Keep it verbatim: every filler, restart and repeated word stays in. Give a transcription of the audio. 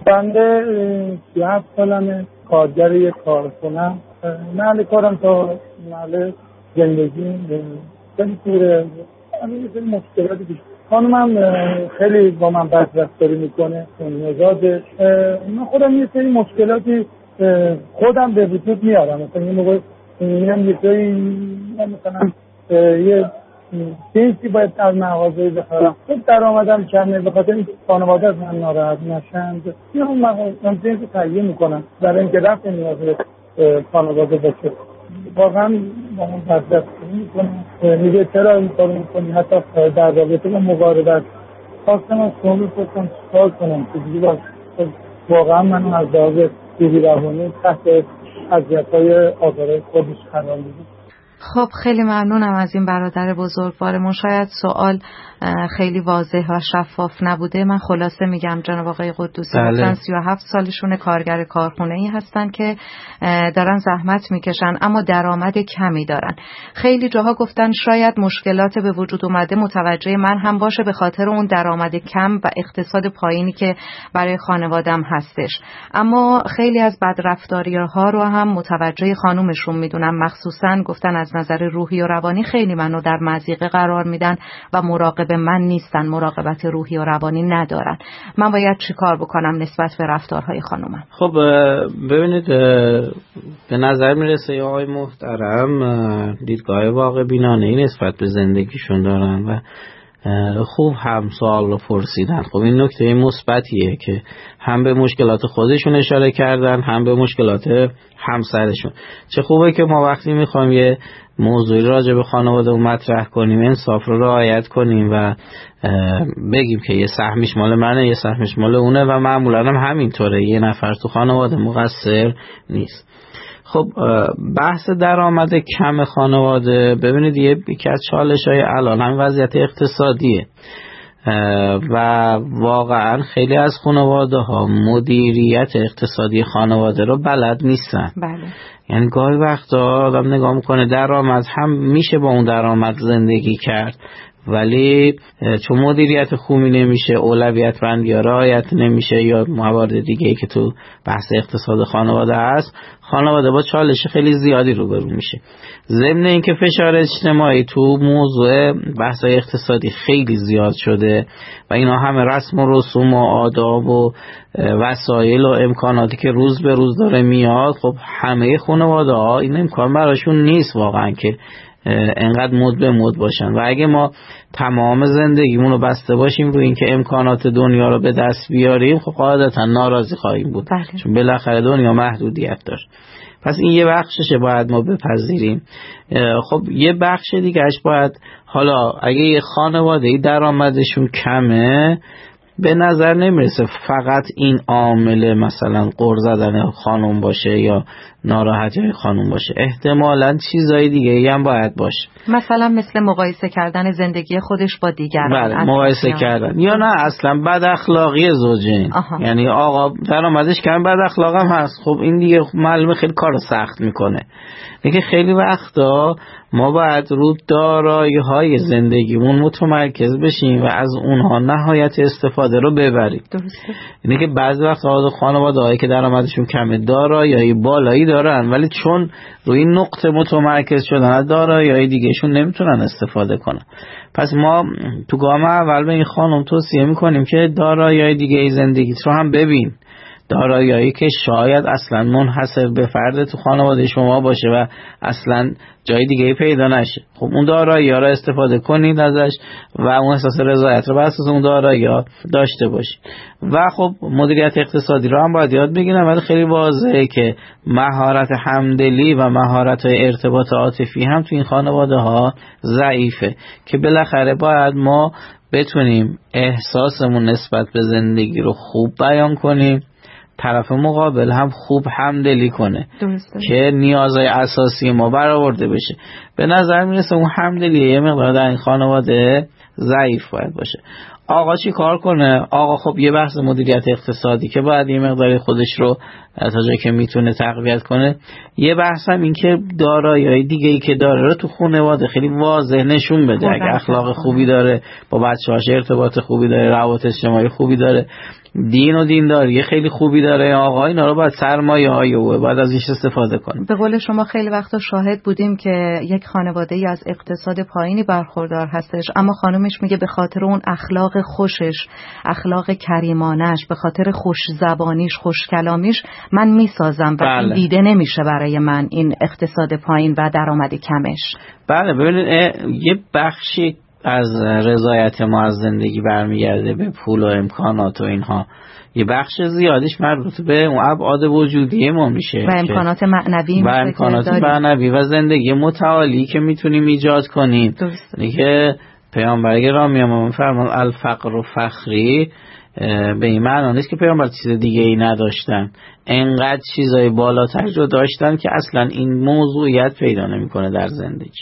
بنده سی و هفت سالمه، کارگر یک کارخونه. محل کارم تا محل زندگی خیلی دوره. یه سری مشکلاتی پیش خانمم خیلی با من بد رفتاری میکنه، مزاجش. من خودم یه سری مشکلاتی خودم به وجود میارم. مثلا یه موقع میرم یه سری مثلا یه جنسی باید از مغازه بخرم، خود درآمدم کمه، به خاطر اینکه خانواده از من ناراحت نشن میام من جنس تهیه میکنم برای اینکه رفع نیاز خانواده باشه. واقعا با من برداشتنی میکنم، میگه چرا این کارو میکنی، حتی در رابطه با مقاربت خواستم از شما بپرسم چیکار کنم که دیگه واقعا من از لحاظ روحی روانی تحت اذیت‌های آزار خودش قرار میدم. خب خیلی ممنونم از این برادر بزرگوارمون. شاید سوال خیلی واضح و شفاف نبوده. من خلاصه میگم جناب آقای قدوسی مثلا سی و هفت سالشونه، کارگر کارخونه‌ای هستن که دارن زحمت میکشن اما درآمد کمی دارن. خیلی جاها گفتن شاید مشکلات به وجود اومده متوجه من هم باشه به خاطر اون درآمد کم و اقتصاد پایینی که برای خانواده‌ام هستش، اما خیلی از بدرفتاری‌ها رو هم متوجه خانومشون میدونم. مخصوصا گفتن از نظر روحی و روانی خیلی منو در مضیقه قرار میدن و مراقب من نیستن، مراقبت روحی و روانی ندارن. من باید چی کار بکنم نسبت به رفتارهای خانومم؟ خب ببینید، به نظر میرسه یا آقای محترم دیدگاه واقع بینانه‌ای نسبت به زندگیشون دارن و خوب هم سوال رو پرسیدن. خب این نکته مثبتیه که هم به مشکلات خودشون اشاره کردن هم به مشکلات همسرشون. چه خوبه که ما وقتی میخوایم یه موضوعی راجع به خانواده رو مطرح کنیم انصاف رو رعایت کنیم و بگیم که یه سهمش مال منه یه سهمش مال اونه و معمولا هم همینطوره، یه نفر تو خانواده مقصر نیست. خب بحث درآمد کم خانواده، ببینید یکی از چالش‌های الان هم وضعیت اقتصادیه و واقعا خیلی از خانواده ها مدیریت اقتصادی خانواده رو بلد نیستن. بله. یعنی گاهی وقتا آدم نگاه میکنه درآمد هم میشه با اون درآمد زندگی کرد ولی چون مدیریت خوبی نمیشه، اولویت بندی ها رعایت نمیشه یا موارد دیگه ای که تو بحث اقتصاد خانواده هست، خانواده با چالش خیلی زیادی روبرو میشه. ضمن اینکه فشار اجتماعی تو موضوع بحث اقتصادی خیلی زیاد شده و اینا همه رسم و رسوم و آداب و وسایل و امکاناتی که روز به روز داره میاد، خب همه خانواده ها این امکان براشون نیست واقعا که انقدر مد به مد باشن و اگه ما تمام زندگیمون رو بسته باشیم روی اینکه امکانات دنیا رو به دست بیاریم، خب قاعدتا ناراضی خواهیم بود. بله. چون بالاخره دنیا محدودیت داره. پس این یه بخششه باید ما بپذیریم. خب یه بخش دیگهش باید، حالا اگه یه خانواده‌ای درآمدشون کمه، به نظر نمیرسه فقط این عامل مثلا غر زدن خانم باشه یا ناراحتی خانم باشه، احتمالاً چیزای دیگه ای هم باید باشه، مثلا مثل مقایسه کردن زندگی خودش با دیگران. بله مقایسه کردن یا نه اصلا بد اخلاقی زوجین. آها. یعنی آقا درآمدش کم بد اخلاق هم هست، خب این دیگه معلومه خیلی کار سخت میکنه. دیگه خیلی وقتا ما باید رو دارایی‌های زندگیمون متمرکز بشیم و از اونها نهایت استفاده رو ببریم. درسته. اینه که بعضی وقتا خانواده‌هایی که درآمدشون کمه دارایی بالایی دارن ولی چون روی این نقطه متمرکز شدن از دارایی دیگهشون نمیتونن استفاده کنن. پس ما تو گام اول به این خانم توصیه میکنیم که دارایی دیگه ای زندگیت رو هم ببین، دارایی که شاید اصلا منحصر به فرد تو خانواده شما باشه و اصلا جای دیگه پیدا نشه. خب اون دارایی ها را استفاده کنید ازش و اون احساس رضایت رو بر اساس اون دارایی ها داشته باشید. و خب مدیریت اقتصادی رو هم باید یاد بگیرم، ولی خیلی واضحه که مهارت همدلی و مهارت ارتباط عاطفی هم تو این خانواده ها ضعیفه که بالاخره باید ما بتونیم احساسمون نسبت به زندگی رو خوب بیان کنیم، طرف مقابل هم خوب همدلی کنه. درسته. که نیازهای اساسی ما برآورده بشه. به نظر میرسه اون همدلی یه مقدار در این خانواده ضعیف باید باشه. آقا چی کار کنه؟ آقا خب یه بحث مدیریت اقتصادی که باید یه مقدار خودش رو تا جایی که میتونه تقویت کنه. یه بحث هم این که دارایی‌های دیگه‌ای که داره رو تو خانواده خیلی واضح نشون بده. اگه اخلاق خوبی داره، با بچه‌هاش ارتباط خوبی داره، روابط اجتماعی خوبی داره، دین و دینداری خیلی خوبی داره آقا، اینا رو باید سرمایه های و باید ازش استفاده کنیم. به قول شما خیلی وقتا شاهد بودیم که یک خانواده ای از اقتصاد پایینی برخوردار هستش، اما خانومش میگه به خاطر اون اخلاق خوشش، اخلاق کریمانش، به خاطر خوش زبانیش، خوش کلامیش من میسازم و بله. این دیده نمیشه برای من این اقتصاد پایین و درآمد کمش. بله ببینید یه بخشی از رضایت ما از زندگی برمیگرده به پول و امکانات و اینها، یه بخش زیادیش مربوط به اون ابعاد وجودی ما میشه و امکانات معنوی و امکانات معنوی و زندگی متعالی که میتونیم ایجاد کنیم. دیگه پیامبر گرامی ما فرمان الفقر و فخری به این معنی نیست که پیامبر چیز دیگه ای نداشتن، انقدر چیزای بالاتر رو داشتن که اصلا این موضوعیت پیدا نمیکنه در زندگی.